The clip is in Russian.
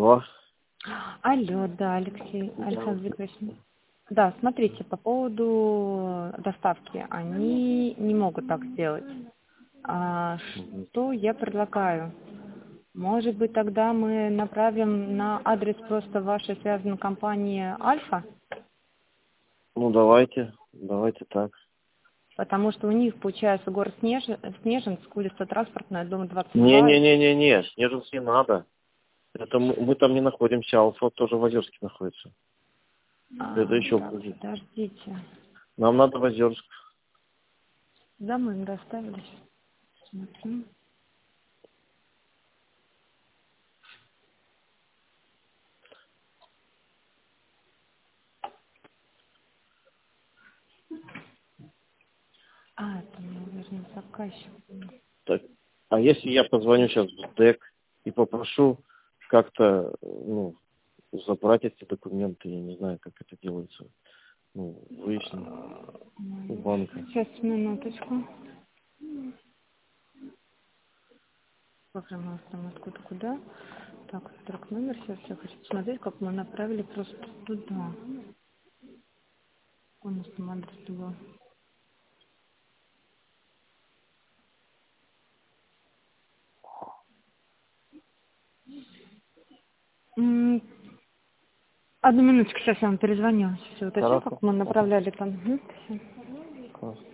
Алло. Алло, да, Алексей, Александр Викторович. Да, смотрите, по поводу доставки. Они не могут так сделать. Что я предлагаю? Может быть, тогда мы направим на адрес просто вашей связанной компании Альфа? Ну, давайте так. Потому что у них, получается, город Снежинск, улица Транспортная, дом 22. Не, Снежинск не надо. Это мы там не находимся, Алфа тоже в Озерске находится. Это еще Так, хуже. подождите. Нам надо в Озерск. Да, мы им доставили. Смотрю. Это, наверное, заказчик. Так. А если я позвоню сейчас в ДЭК и попрошу как-то, забрать эти документы, я не знаю, как это делается. Выяснить у банка. Сейчас, минуточку. Программа там откуда куда. Так, вдруг номер сейчас я хочу посмотреть, как мы направили просто туда. У нас там адрес был. Одну минуточку, сейчас я вам перезвоню. Все, уточню, Хорошо. как мы направляли там. Всё. Хорошо.